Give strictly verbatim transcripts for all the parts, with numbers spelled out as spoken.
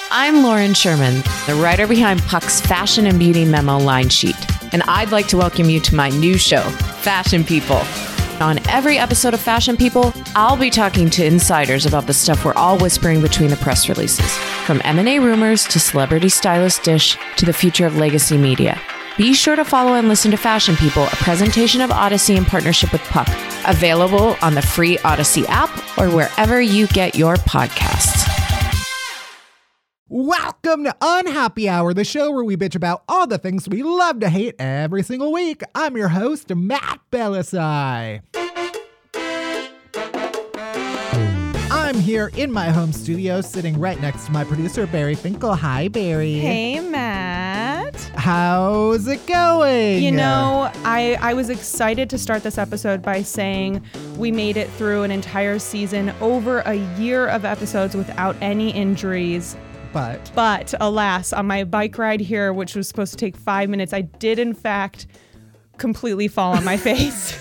I'm Lauren Sherman, the writer behind Puck's Fashion and Beauty Memo line sheet, and I'd like to welcome you to my new show, Fashion People. On every episode of Fashion People, I'll be talking to insiders about the stuff we're all whispering between the press releases, from M and A rumors to celebrity stylist dish to the future of legacy media. Be sure to follow and listen to Fashion People, a presentation of Odyssey in partnership with Puck, available on the free Odyssey app or wherever you get your podcasts. Welcome to Unhappy Hour, the show where we bitch about all the things we love to hate every single week. I'm your host, Matt Belisai. I'm here in my home studio, sitting right next to my producer, Barry Finkel. Hi, Barry. Hey, Matt. How's it going? You know, I, I was excited to start this episode by saying we made it through an entire season, over a year of episodes without any injuries. But, but alas, on my bike ride here, which was supposed to take five minutes, I did in fact completely fall on my face.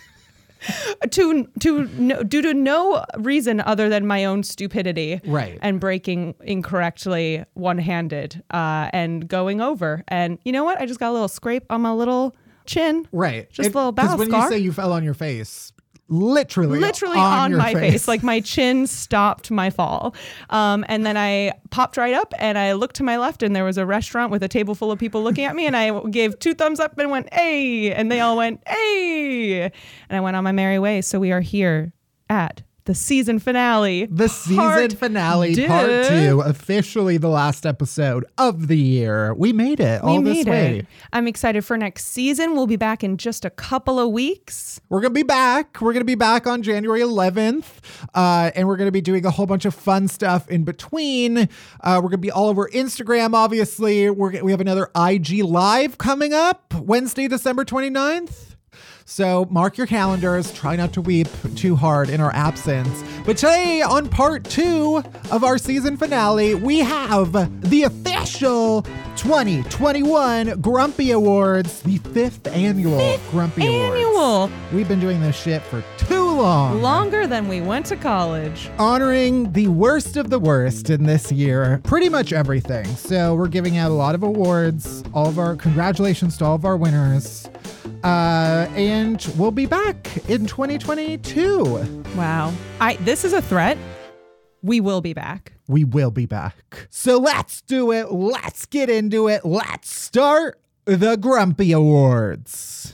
to to no, due to no reason other than my own stupidity, right? And braking incorrectly one-handed uh, and going over. And you know what? I just got a little scrape on my little chin. Right. Just it, a little battle scar. Because when you say you fell on your face, Literally, literally on, on my face. face. Like my chin stopped my fall. Um, and then I popped right up and I looked to my left and there was a restaurant with a table full of people looking at me, and I gave two thumbs up and went, hey, and they all went, hey, and I went on my merry way. So we are here at the season finale. The season part finale, two. part two, officially the last episode of the year. We made it all we this made way. It. I'm excited for next season. We'll be back in just a couple of weeks. We're going to be back. We're going to be back on January eleventh. Uh, and we're going to be doing a whole bunch of fun stuff in between. Uh, we're going to be all over Instagram, obviously. We're, we have another I G Live coming up Wednesday, December twenty-ninth. So mark your calendars. Try not to weep too hard in our absence. But today, on part two of our season finale, we have the official twenty twenty-one Grumpy Awards, the fifth annual fifth Grumpy annual. Awards. We've been doing this shit for too long. Longer than we went to college. Honoring the worst of the worst in this year. Pretty much everything. So we're giving out a lot of awards. All of our congratulations to all of our winners. Uh, and we'll be back in twenty twenty-two. Wow. I this is a threat. We will be back. We will be back. So let's do it. Let's get into it. Let's start the Grumpy Awards.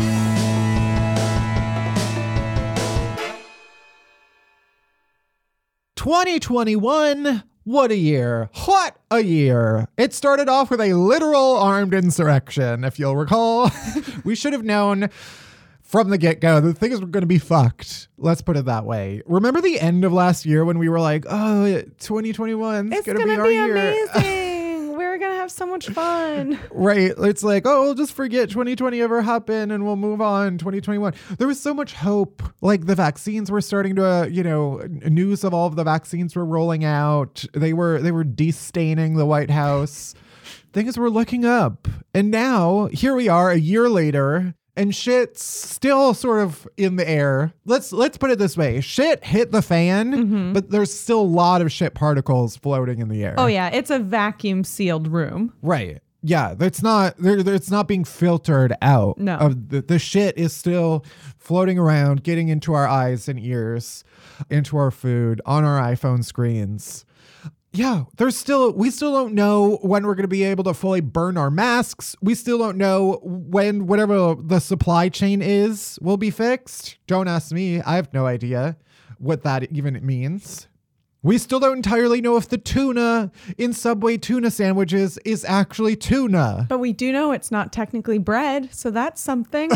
twenty twenty-one. What a year. What a year. It started off with a literal armed insurrection, if you'll recall. We should have known from the get-go that things were going to be fucked. Let's put it that way. Remember the end of last year when we were like, oh, twenty twenty-one is going to be our be year. Amazing. We're going to have so much fun. Right. It's like, oh, we'll just forget twenty twenty ever happened and we'll move on. twenty twenty-one. There was so much hope. Like the vaccines were starting to, uh, you know, news of all of the vaccines were rolling out. They were, they were destaining the White House. Things were looking up. And now here we are a year later. And shit's still sort of in the air. Let's let's put it this way. Shit hit the fan, mm-hmm. but there's still a lot of shit particles floating in the air. Oh, yeah. It's a vacuum sealed room. Right. Yeah. It's not there. It's not being filtered out. No. Of the, the shit is still floating around, getting into our eyes and ears, into our food, on our iPhone screens. Yeah, there's still, we still don't know when we're going to be able to fully burn our masks. We still don't know when whatever the supply chain is will be fixed. Don't ask me. I have no idea what that even means. We still don't entirely know if the tuna in Subway tuna sandwiches is actually tuna. But we do know it's not technically bread, so that's something.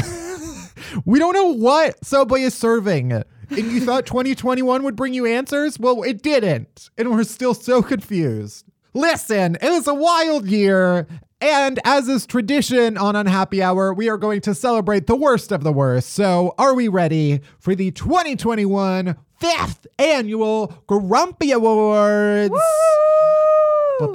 We don't know what Subway is serving. And you thought twenty twenty-one would bring you answers? Well, it didn't. And we're still so confused. Listen, it was a wild year. And as is tradition on Unhappy Hour, we are going to celebrate the worst of the worst. So are we ready for the twenty twenty-one fifth Annual Grumpy Awards? Woo!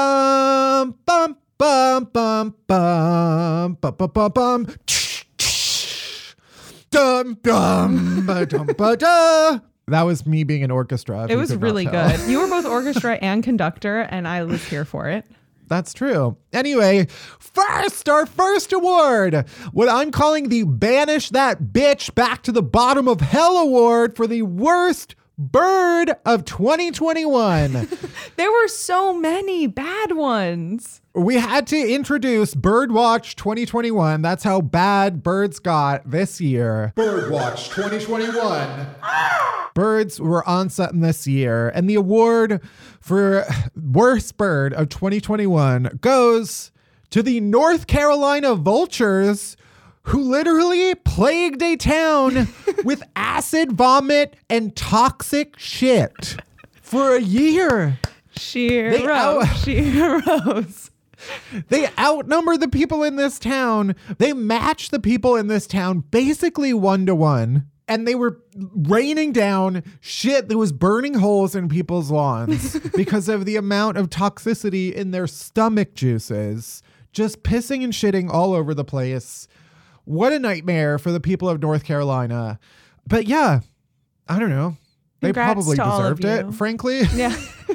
Bum, bum, bum, bum, bum, bum, bum, bum, bum. Dum, dum, ba, dum, ba, da. That was me being an orchestra. It was really good. You were both orchestra and conductor, and I was here for it. That's true. Anyway, first, our first award, what I'm calling the Banish That Bitch Back to the Bottom of Hell Award for the worst bird of twenty twenty-one. There were so many bad ones. We had to introduce Birdwatch twenty twenty-one. That's how bad birds got this year. Birdwatch twenty twenty-one. Birds were on something this year. And the award for worst bird of twenty twenty-one goes to the North Carolina vultures, who literally plagued a town with acid vomit and toxic shit for a year. Sheer They rose. out- Sheer rose. They outnumber the people in this town. They match the people in this town basically one to one. And they were raining down shit that was burning holes in people's lawns because of the amount of toxicity in their stomach juices. Just pissing and shitting all over the place. What a nightmare for the people of North Carolina. But yeah, I don't know. They Congrats probably to all of deserved it, you. frankly. Yeah.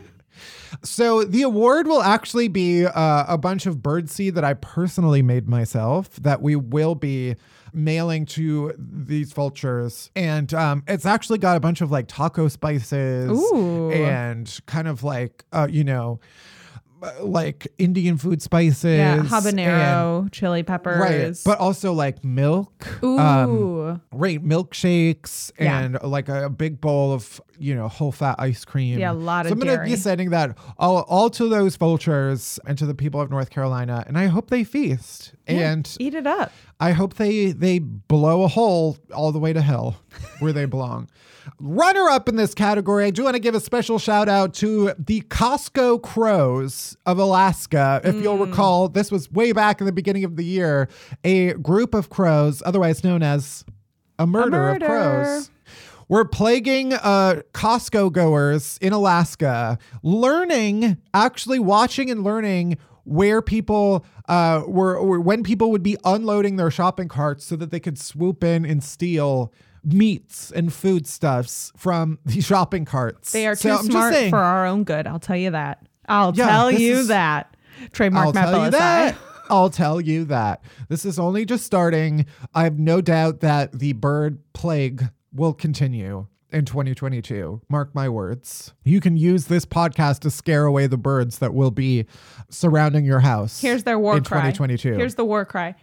So the award will actually be uh, a bunch of birdseed that I personally made myself that we will be mailing to these vultures. And um, it's actually got a bunch of like taco spices Ooh. and kind of like, uh, you know, like Indian food spices. Yeah. Habanero, and- chili peppers. Right. But also like milk. Ooh. Um, right. Milkshakes Yeah. and like a, a big bowl of, you know, whole fat ice cream. Yeah, a lot of So I'm going to dairy. be sending that all, all to those vultures and to the people of North Carolina. And I hope they feast. Yeah, And eat it up. I hope they they blow a hole all the way to hell where they belong. Runner up in this category, I do want to give a special shout out to the Costco Crows of Alaska. If you'll recall, this was way back in the beginning of the year, a group of crows, otherwise known as a murder, murder. of crows, were plaguing uh, Costco goers in Alaska, learning, actually watching and learning where people uh, were, or when people would be unloading their shopping carts so that they could swoop in and steal meats and foodstuffs from the shopping carts. They are So too I'm just smart saying, for our own good. I'll tell you that. I'll Yeah, tell this you is- that. Trademark I'll Matt tell you that. Belisai. I'll tell you that. This is only just starting. I have no doubt that the bird plague will continue in twenty twenty-two. Mark my words. You can use this podcast to scare away the birds that will be surrounding your house. Here's their war in cry. twenty twenty-two. Here's the war cry.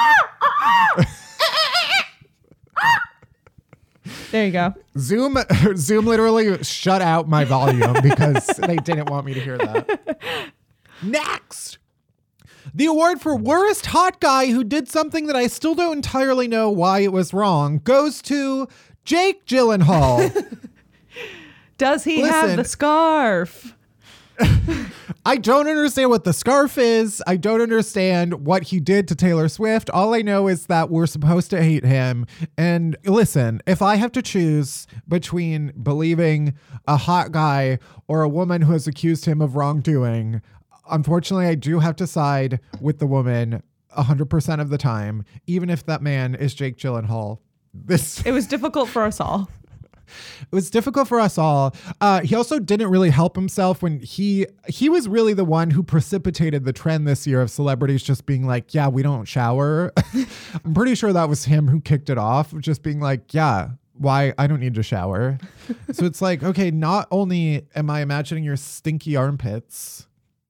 There you go. Zoom Zoom literally shut out my volume because they didn't want me to hear that. Next, the award for worst hot guy who did something that I still don't entirely know why it was wrong goes to Jake Gyllenhaal. Does he have Listen. the scarf? I don't understand what the scarf is. I don't understand what he did to Taylor Swift. All I know is that we're supposed to hate him. And listen, if I have to choose between believing a hot guy or a woman who has accused him of wrongdoing, unfortunately, I do have to side with the woman one hundred percent of the time, even if that man is Jake Gyllenhaal. This It was difficult for us all. It was difficult for us all. Uh, he also didn't really help himself when he he was really the one who precipitated the trend this year of celebrities just being like, yeah, we don't shower. I'm pretty sure that was him who kicked it off, just being like, yeah, why? I don't need to shower. So it's like, okay, not only am I imagining your stinky armpits.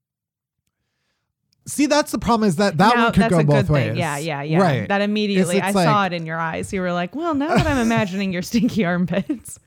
See, that's the problem is that that Now, one could that's go a both good ways. thing. Yeah, yeah, yeah. Right. That immediately, It's- it's I saw like- it in your eyes. You were like, well, now that I'm imagining your stinky armpits.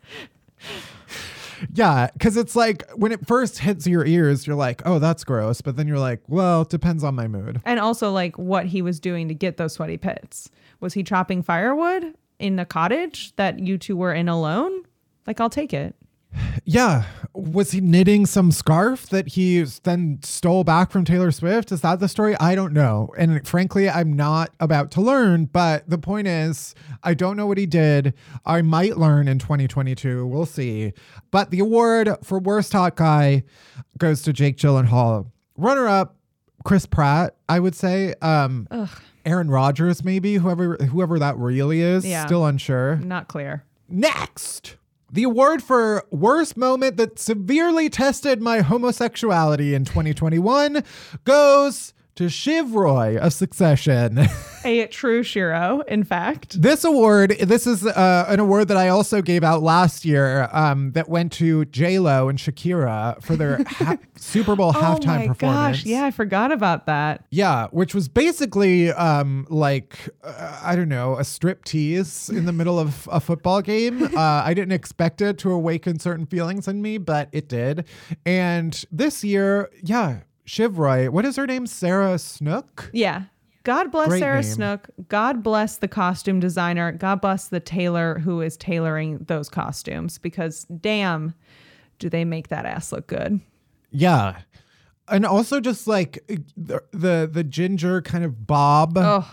Yeah, because it's like when it first hits your ears, you're like, oh, that's gross. But then you're like, well, it depends on my mood. And also like what he was doing to get those sweaty pits. Was he chopping firewood in the cottage that you two were in alone? Like, I'll take it. Yeah. Was he knitting some scarf that he then stole back from Taylor Swift? Is that the story? I don't know. And frankly, I'm not about to learn. But the point is, I don't know what he did. I might learn in twenty twenty-two. We'll see. But the award for worst hot guy goes to Jake Gyllenhaal. Runner up, Chris Pratt, I would say. Um, Aaron Rodgers, maybe, whoever whoever that really is. Yeah. Still unsure. Not clear. Next, The award for worst moment that severely tested my homosexuality in twenty twenty-one goes to Shiv Roy of Succession. A true Shiro, in fact. This award, this is uh, an award that I also gave out last year um, that went to J-Lo and Shakira for their ha- Super Bowl halftime oh my performance. Gosh, yeah, I forgot about that. Yeah, which was basically um, like, uh, I don't know, a strip tease in the middle of a football game. Uh, I didn't expect it to awaken certain feelings in me, but it did. And this year, yeah, Shiv Roy, what is her name? Sarah Snook? Yeah. God bless Great Sarah name. Snook. God bless the costume designer. God bless the tailor who is tailoring those costumes, because damn, do they make that ass look good. Yeah. And also just like the the, the ginger kind of bob. Oh,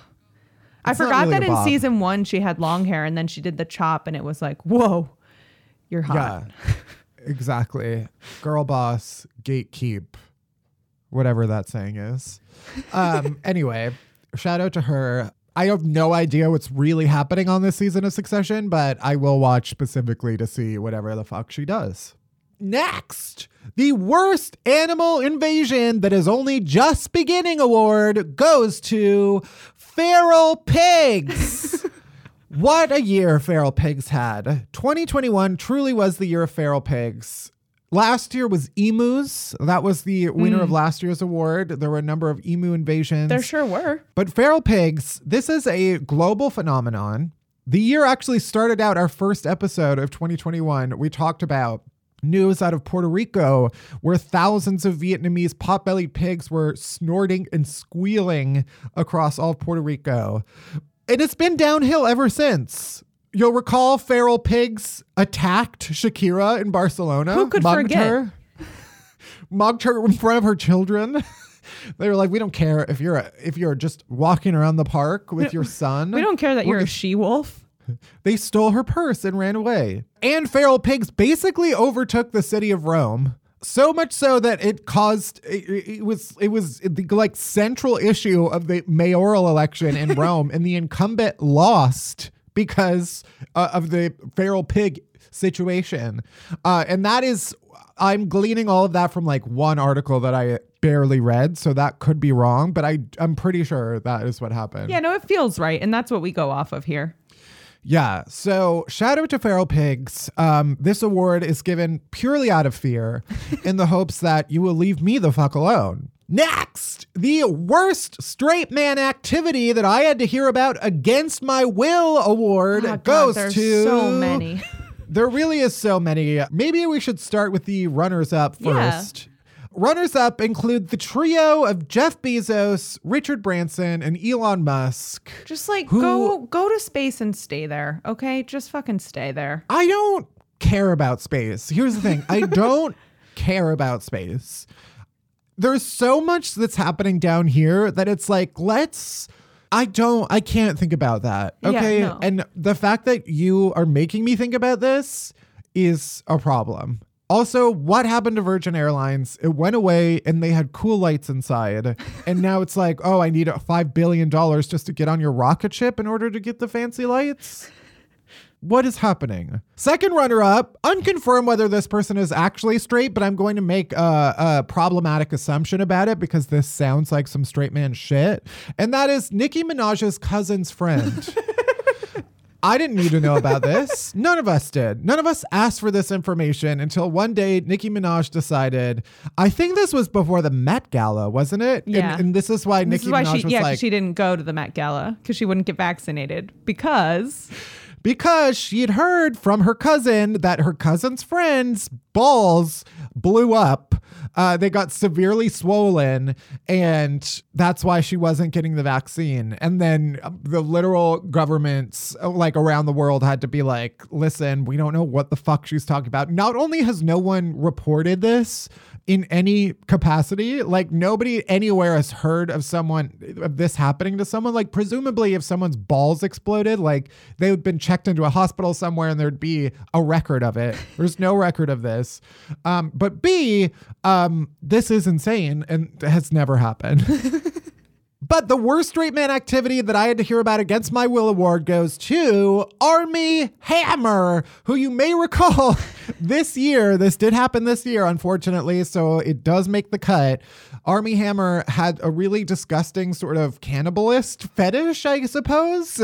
I It's not forgot really that a in bob. season one she had long hair, and then she did the chop, and it was like, whoa, you're hot. Yeah, exactly. Girl boss, gatekeep, whatever that saying is. Um, anyway, shout out to her. I have no idea what's really happening on this season of Succession, but I will watch specifically to see whatever the fuck she does. Next, the worst animal invasion that is only just beginning award goes to feral pigs. What a year feral pigs had. twenty twenty-one truly was the year of feral pigs. Last year was emus. That was the winner Mm. of last year's award. There were a number of emu invasions. There sure were. But feral pigs, this is a global phenomenon. The year actually started out, our first episode of twenty twenty-one. We talked about news out of Puerto Rico where thousands of Vietnamese pot-bellied pigs were snorting and squealing across all of Puerto Rico. And it's been downhill ever since. You'll recall feral pigs attacked Shakira in Barcelona. Who could mugged forget? her, mugged her in front of her children. They were like, we don't care if you're a, if you're just walking around the park with your son. We don't care that We're you're a gonna- she-wolf. They stole her purse and ran away. And feral pigs basically overtook the city of Rome. So much so that it caused, it, it was it was the like central issue of the mayoral election in Rome, and the incumbent lost because uh, of the feral pig situation. Uh, and that is, I'm gleaning all of that from like one article that I barely read, so that could be wrong, but I, I'm pretty sure that is what happened. Yeah, no, it feels right. And that's what we go off of here. Yeah, so shout out to feral pigs. Um, this award is given purely out of fear in the hopes that you will leave me the fuck alone. Next, the worst straight man activity that I had to hear about against my will award Oh, God, goes there's to... so many. There really is so many. Maybe we should start with the runners-up Yeah. first. Runners-up include the trio of Jeff Bezos, Richard Branson, and Elon Musk. Just like Who- go go to space and stay there, okay? Just fucking stay there. I don't care about space. Here's the thing. I don't care about space. There's so much that's happening down here that it's like, let's... I don't, I can't think about that. Yeah, Okay. no. And the fact that you are making me think about this is a problem. Also, what happened to Virgin Airlines? It went away and they had cool lights inside. And now it's like, oh, I need five billion dollars just to get on your rocket ship in order to get the fancy lights. What is happening? Second runner-up, unconfirmed whether this person is actually straight, but I'm going to make a, a problematic assumption about it because this sounds like some straight man shit. And that is Nicki Minaj's cousin's friend. I didn't need to know about this. None of us did. None of us asked for this information until one day Nicki Minaj decided, I think this was before the Met Gala, wasn't it? Yeah. And, and this is why This Nicki is why Minaj she was yeah, 'cause like, she didn't go to the Met Gala because she wouldn't get vaccinated because because she had heard from her cousin that her cousin's friend's balls blew up. Uh, they got severely swollen, and that's why she wasn't getting the vaccine. And then the literal governments like around the world had to be like, listen, we don't know what the fuck she's talking about. Not only has no one reported this in any capacity, like nobody anywhere has heard of someone of this happening to someone. Like presumably if someone's balls exploded, like they would been checked into a hospital somewhere and there'd be a record of it. There's no record of this. Um, but B, um, this is insane and has never happened. But the worst straight man activity that I had to hear about against my will award goes to Armie Hammer, who you may recall this year, this did happen this year, unfortunately, so it does make the cut. Armie Hammer had a really disgusting sort of cannibalist fetish, I suppose.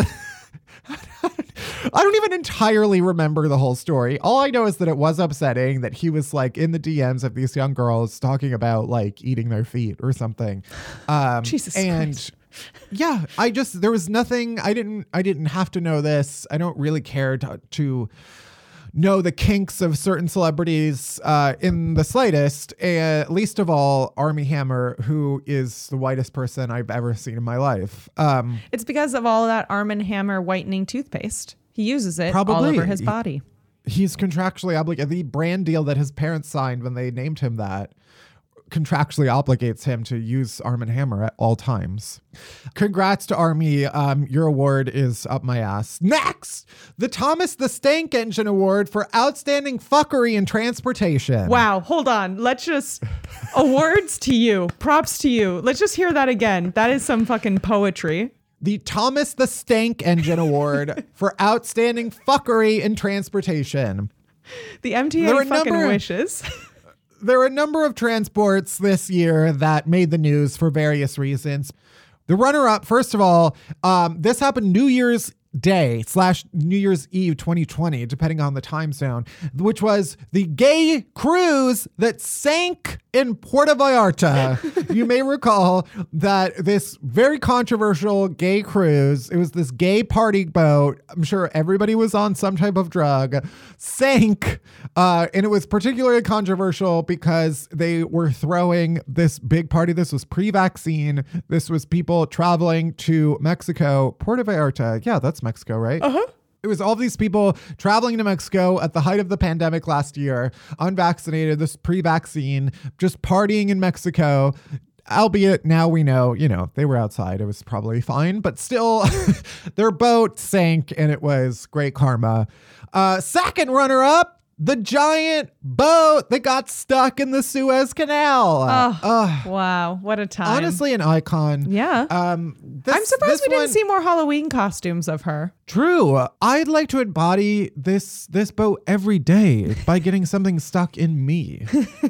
I don't even entirely remember the whole story. All I know is that it was upsetting that he was like in the D Ms of these young girls talking about like eating their feet or something. Um, Jesus and Christ. yeah, I just, there was nothing, I didn't, I didn't have to know this. I don't really care to, to know the kinks of certain celebrities uh, in the slightest, uh, least of all Armie Hammer, who is the whitest person I've ever seen in my life. Um, It's because of all that Arm and Hammer whitening toothpaste. He uses it Probably. all over his body. He's contractually obligated. The brand deal that his parents signed when they named him that contractually obligates him to use Arm and Hammer at all times. Congrats to Armie. Um, your award is up my ass. Next, the Thomas the Stank Engine Award for Outstanding Fuckery in Transportation. Wow, hold on. Let's just awards to you. Props to you. Let's just hear that again. That is some fucking poetry. The Thomas the Stank Engine Award for Outstanding Fuckery in Transportation. The M T There A are a fucking number- wishes. There are a number of transports this year that made the news for various reasons. The runner-up, first of all, um, this happened New Year's Day slash New Year's Eve twenty twenty, depending on the time zone, which was the gay cruise that sank in Puerto Vallarta. You may recall that this very controversial gay cruise, it was this gay party boat, I'm sure everybody was on some type of drug, sank. Uh, and it was particularly controversial because they were throwing this big party. This was pre-vaccine. This was people traveling to Mexico, Puerto Vallarta. Yeah, that's Mexico, right? Uh-huh. It was all these people traveling to Mexico at the height of the pandemic last year, unvaccinated, this pre-vaccine, just partying in Mexico. Albeit now we know, you know, they were outside. It was probably fine, but still their boat sank and it was great karma. Uh, second runner up, the giant boat that got stuck in the Suez Canal. Oh, Uh, wow. What a time. honestly, an icon. Yeah. Um, this, I'm surprised this we didn't one- see more Halloween costumes of her. True. I'd like to embody this this boat every day by getting something stuck in me.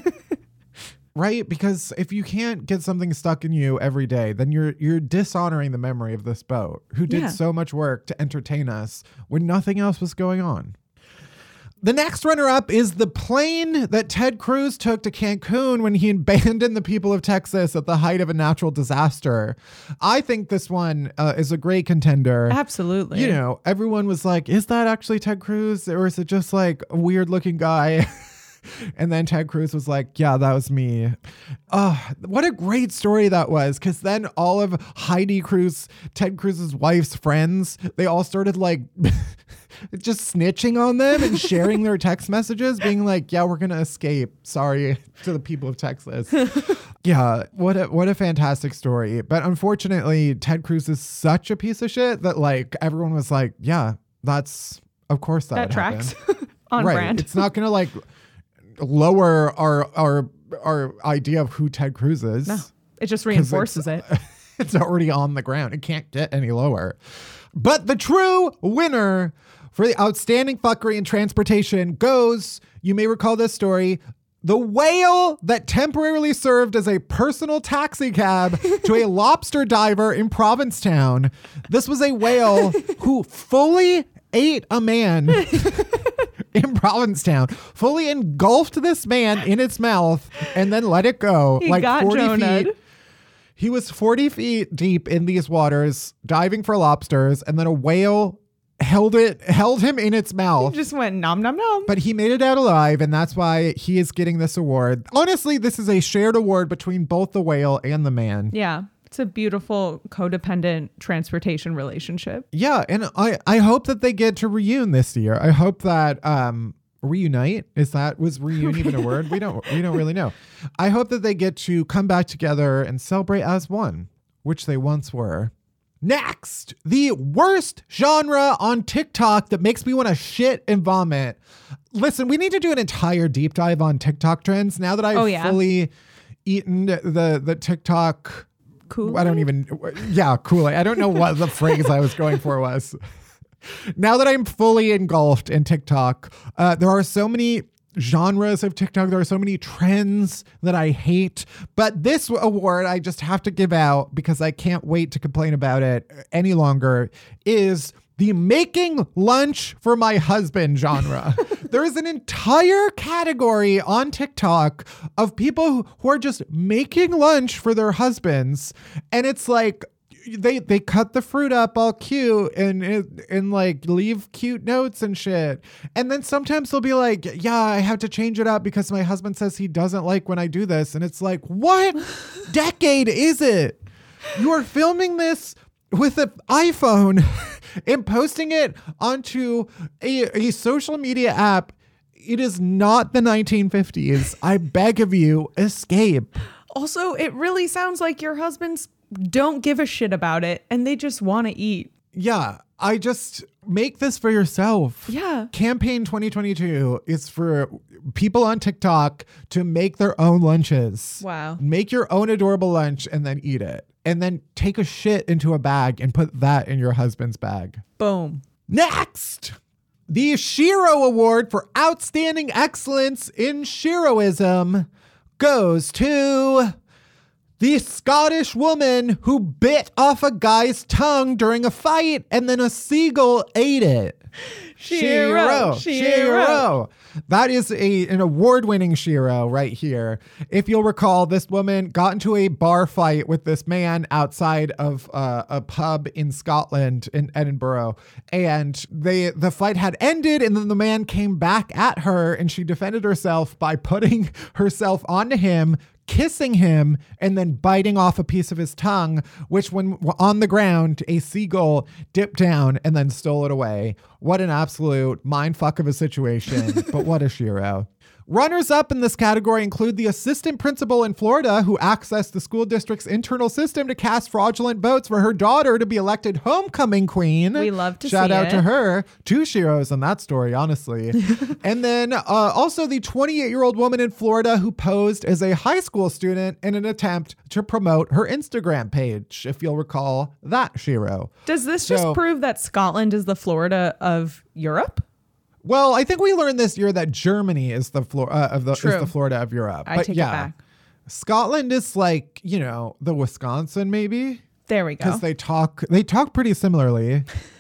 Right? Because if you can't get something stuck in you every day, then you're you're dishonoring the memory of this boat who did Yeah. so much work to entertain us when nothing else was going on. The next runner-up is the plane that Ted Cruz took to Cancun when he abandoned the people of Texas at the height of a natural disaster. I think this one uh, is a great contender. Absolutely. You know, everyone was like, is that actually Ted Cruz? Or is it just like a weird looking guy? And then Ted Cruz was like, yeah, that was me. Oh, what a great story that was. Because then all of Heidi Cruz, Ted Cruz's wife's friends, they all started like just snitching on them and sharing their text messages, being like, yeah, we're going to escape. Sorry to the people of Texas. Yeah, what a, what a fantastic story. But unfortunately, Ted Cruz is such a piece of shit that like everyone was like, yeah, that's, of course that, That would tracks. happen. On Right. brand. It's not going to like lower our our our idea of who Ted Cruz is. No, it just 'Cause reinforces it's, it. It's already on the ground. It can't get any lower. But the true winner for the outstanding fuckery in transportation goes, you may recall this story, the whale that temporarily served as a personal taxi cab to a lobster diver in Provincetown. This was a whale who fully ate a man in Provincetown, fully engulfed this man in its mouth and then let it go. He like got forty Jonah'd. feet. He was forty feet deep in these waters, diving for lobsters, and then a whale held it, held him in its mouth. Just went nom nom nom. But he made it out alive, and that's why he is getting this award. Honestly, this is a shared award between both the whale and the man. Yeah. It's a beautiful codependent transportation relationship. Yeah, and I, I hope that they get to reune this year. I hope that um reunite is that was reune even a word? We don't we don't really know. I hope that they get to come back together and celebrate as one, which they once were. Next, the worst genre on TikTok that makes me want to shit and vomit. Listen, we need to do an entire deep dive on TikTok trends now that I've Oh, yeah. fully eaten the the TikTok Kool-Aid? I don't even, yeah, Kool-Aid. I don't know what the phrase I was going for was. Now that I'm fully engulfed in TikTok, uh, there are so many genres of TikTok. There are so many trends that I hate. But this award I just have to give out because I can't wait to complain about it any longer is the making lunch for my husband genre. There is an entire category on TikTok of people who are just making lunch for their husbands. And it's like, they they cut the fruit up all cute and and like leave cute notes and shit. And then sometimes they'll be like, yeah, I have to change it up because my husband says he doesn't like when I do this. And it's like, what decade is it? You are filming this with an iPhone and posting it onto a, a social media app. It is not the nineteen fifties. I beg of you, escape. Also, it really sounds like your husband's don't give a shit about it and they just want to eat. Yeah, I just make this for yourself. Yeah. Campaign twenty twenty-two is for people on TikTok to make their own lunches. Wow. Make your own adorable lunch and then eat it. And then take a shit into a bag and put that in your husband's bag. Boom. Next, the Shiro Award for Outstanding Excellence in Shiroism goes to the Scottish woman who bit off a guy's tongue during a fight and then a seagull ate it. Shiro, Shiro. Shiro. That is a an award-winning Shiro right here. If you'll recall, this woman got into a bar fight with this man outside of uh, a pub in Scotland, in Edinburgh, and they the fight had ended, and then the man came back at her, and she defended herself by putting herself onto him, kissing him, and then biting off a piece of his tongue, which when on the ground, a seagull dipped down and then stole it away. What an absolute mindfuck of a situation, but what a Shiro. Runners up in this category include the assistant principal in Florida who accessed the school district's internal system to cast fraudulent votes for her daughter to be elected homecoming queen. We love to Shout see out it. to her. Two Shiros in that story, honestly. And then uh, also the twenty-eight-year-old woman in Florida who posed as a high school student in an attempt to promote her Instagram page, if you'll recall that Shiro. Does this So- just prove that Scotland is the Florida of Europe? Well, I think we learned this year that Germany is the Flor- uh, of the is True. the Florida of Europe. I but take yeah, it back. Scotland is like, you know, the Wisconsin maybe, There we go. because they talk they talk pretty similarly,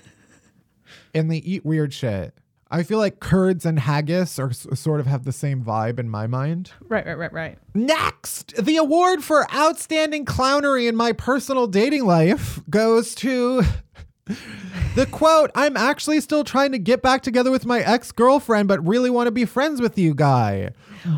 and they eat weird shit. I feel like curds and haggis are s- sort of have the same vibe in my mind. Right, right, right, right. Next, the award for outstanding clownery in my personal dating life goes to the quote, "I'm actually still trying to get back together with my ex-girlfriend, but really want to be friends with you guy."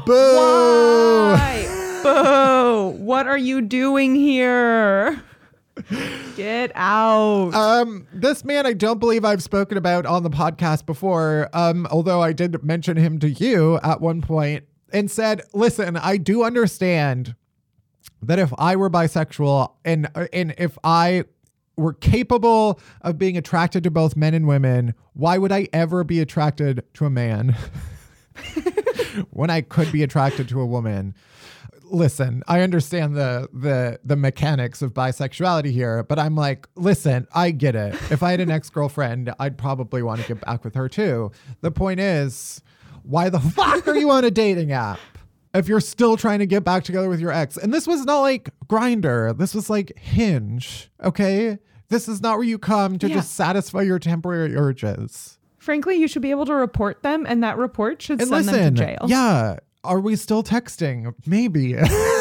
Boo. Why? Boo. What are you doing here? Get out. Um, this man, I don't believe I've spoken about on the podcast before, um, although I did mention him to you at one point and said, listen, I do understand that if I were bisexual and, and if I were capable of being attracted to both men and women, why would I ever be attracted to a man when I could be attracted to a woman? Listen, I understand the the the mechanics of bisexuality here, but I'm like, listen, I get it. If I had an ex-girlfriend, I'd probably want to get back with her too. The point is, why the fuck are you on a dating app if you're still trying to get back together with your ex? And this was not like Grindr. This was like Hinge, okay? This is not where you come to Yeah. just satisfy your temporary urges. Frankly, you should be able to report them, and that report should And send listen, them to jail. yeah, are we still texting? Maybe.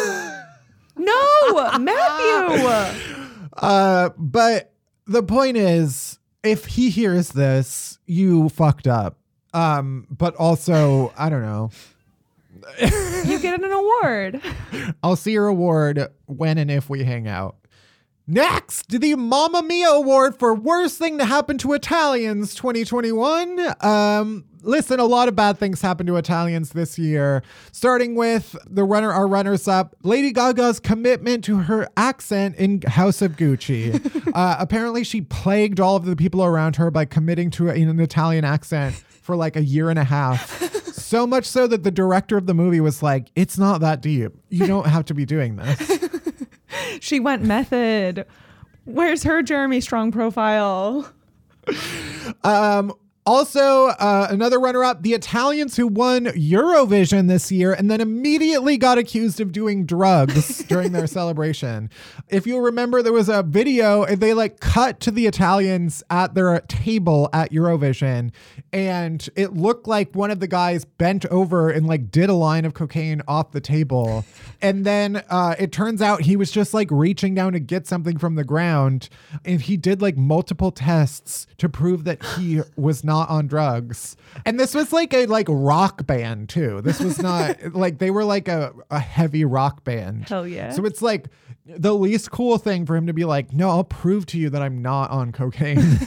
No, Matthew. Uh, but the point is, if he hears this, you fucked up. Um, but also, I don't know. You get an award. I'll see your award when and if we hang out. Next, the Mamma Mia Award for Worst Thing to Happen to Italians twenty twenty-one. Um, listen, a lot of bad things happened to Italians this year, starting with the runner, our runners-up, Lady Gaga's commitment to her accent in House of Gucci. uh, apparently, she plagued all of the people around her by committing to an Italian accent for like a year and a half. So much so that the director of the movie was like, it's not that deep. You don't have to be doing this. She went method. Where's her Jeremy Strong profile? Um, also, uh, another runner-up, the Italians who won Eurovision this year and then immediately got accused of doing drugs during their celebration. If you remember, there was a video and they like cut to the Italians at their table at Eurovision, and it looked like one of the guys bent over and like did a line of cocaine off the table. And then uh, it turns out he was just like reaching down to get something from the ground, and he did like multiple tests to prove that he was not on drugs. And this was like a like rock band too. This was not like they were like a, a heavy rock band. Hell yeah. So it's like the least cool thing for him to be like, no, I'll prove to you that I'm not on cocaine.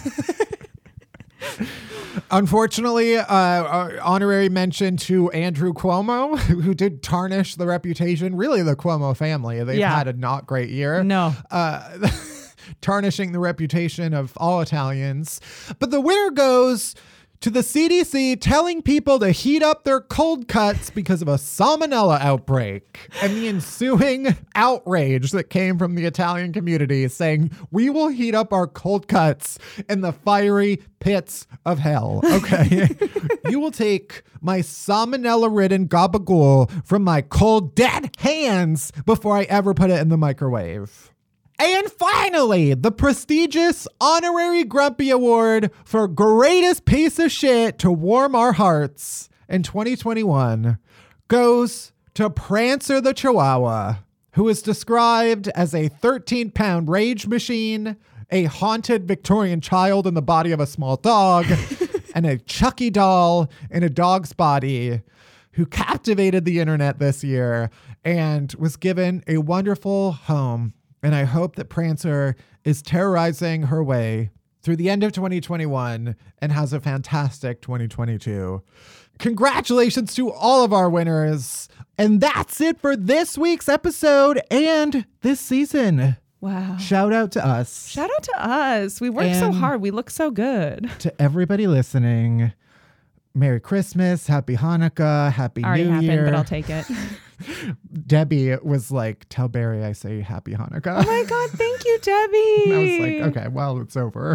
Unfortunately, uh, uh, honorary mention to Andrew Cuomo, who did tarnish the reputation, really the Cuomo family. They've Yeah. had a not great year. No. Uh, tarnishing the reputation of all Italians. But the winner goes to the C D C telling people to heat up their cold cuts because of a salmonella outbreak and the ensuing outrage that came from the Italian community saying, we will heat up our cold cuts in the fiery pits of hell. Okay. You will take my salmonella-ridden gabagool from my cold, dead hands before I ever put it in the microwave. And finally, the prestigious Honorary Grumpy Award for greatest piece of shit to warm our hearts in twenty twenty-one goes to Prancer the Chihuahua, who is described as a thirteen pound rage machine, a haunted Victorian child in the body of a small dog, and a Chucky doll in a dog's body, who captivated the internet this year and was given a wonderful home. And I hope that Prancer is terrorizing her way through the end of twenty twenty-one and has a fantastic twenty twenty-two. Congratulations to all of our winners. And that's it for this week's episode and this season. Wow. Shout out to us. Shout out to us. We work so And hard. We look so good. to everybody listening, Merry Christmas, Happy Hanukkah, Happy Already New happened, Year. but I'll take it. Debbie was like, tell Barry I say Happy Hanukkah. Oh my God, thank you, Debbie. And I was like, okay, well, it's over.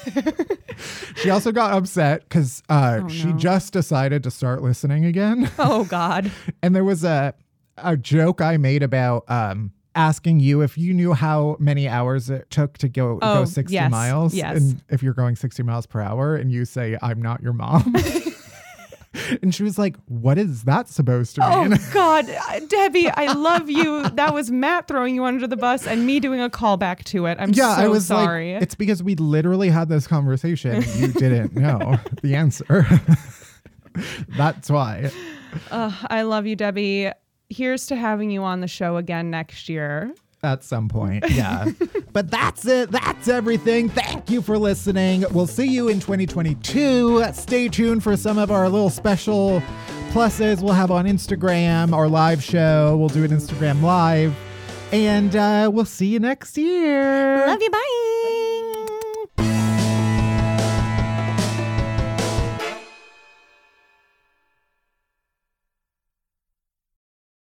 She also got upset because uh, Oh, she no. just decided to start listening again. Oh God. And there was a, a joke I made about um, asking you if you knew how many hours it took to go, Oh, go sixty yes, miles. yes. And if you're going sixty miles per hour and you say, I'm not your mom. And she was like, what is that supposed to mean? Oh God, Debbie, I love you. That was Matt throwing you under the bus and me doing a callback to it. I'm Yeah, so I was sorry. like, it's because we literally had this conversation. And you didn't know the answer. That's why. Uh, I love you, Debbie. Here's to having you on the show again next year. At some point, yeah. But that's it. That's everything. Thank you for listening. We'll see you in twenty twenty-two. Stay tuned for some of our little special pluses we'll have on Instagram, our live show. We'll do an Instagram live. And uh, we'll see you next year. Love you. Bye.